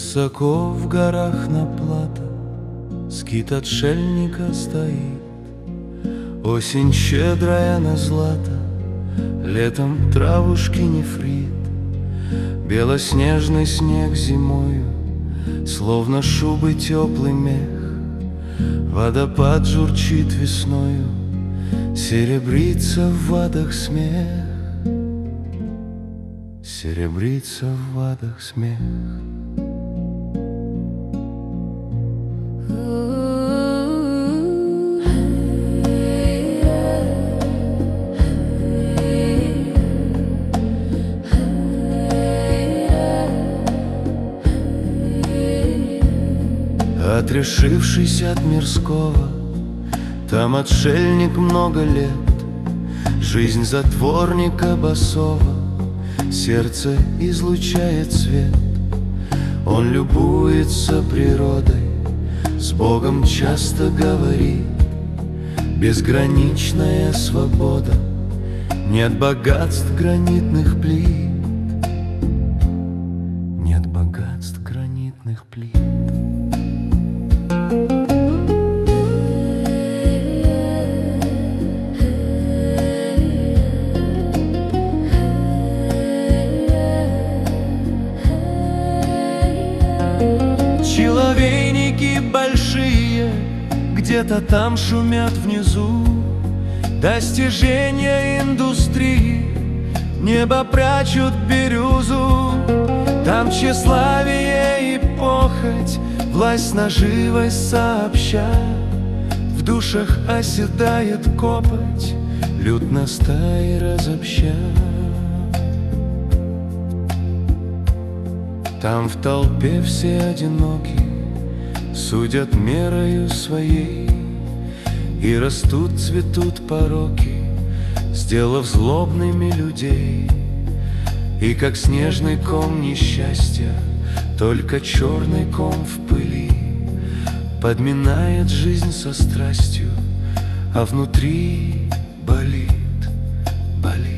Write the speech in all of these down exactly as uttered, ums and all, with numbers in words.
Высоко в горах на плато скит отшельника стоит. Осень щедрая на злато, летом травушки нефрит. Белоснежный снег зимою, словно шубы теплый мех. Водопад журчит весною, серебрится в водах смех. Серебрится в водах смех. Отрешившись от мирского, там отшельник много лет. Жизнь затворника босого, сердце излучает свет. Он любуется природой, с Богом часто говорит. Безграничная свобода, нет богатств гранитных плит. Нет богатств гранитных плит. Человейники большие где-то там шумят внизу. Достижения индустрии небо прячут бирюзу. Там тщеславие и похоть, власть наживость сообща. В душах оседает копоть, люд на стаи разобща. Там в толпе все одиноки, судят мерою своей. И растут, цветут пороки, сделав злобными людей. И как снежный ком несчастья, только черный ком в пыли, подминает жизнь со страстью, а внутри болит, болит.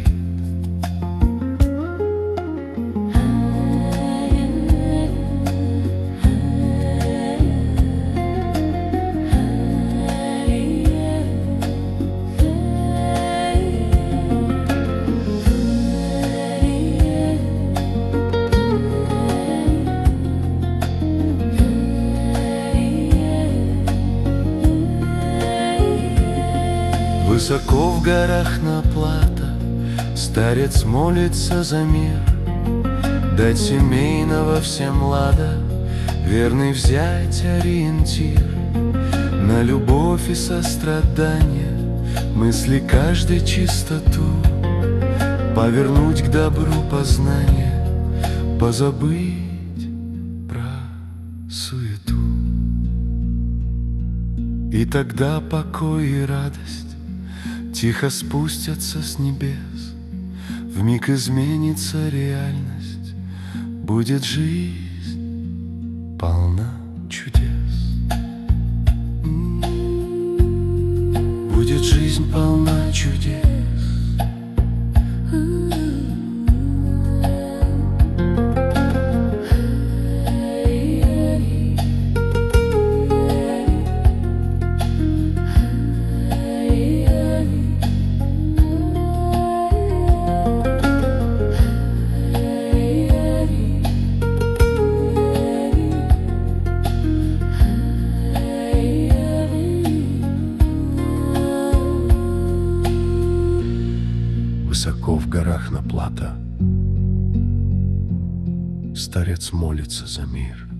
Высоко в горах на плато старец молится за мир. Дать семейного всем лада, верный взять ориентир. На любовь и сострадание, мысли каждой чистоту, повернуть к добру познание, позабыть про суету. И тогда покой и радость тихо спустятся с небес. Вмиг изменится реальность, будет жизнь полна чудес. Будет жизнь полна чудес. Высоко в горах на плато старец молится за мир.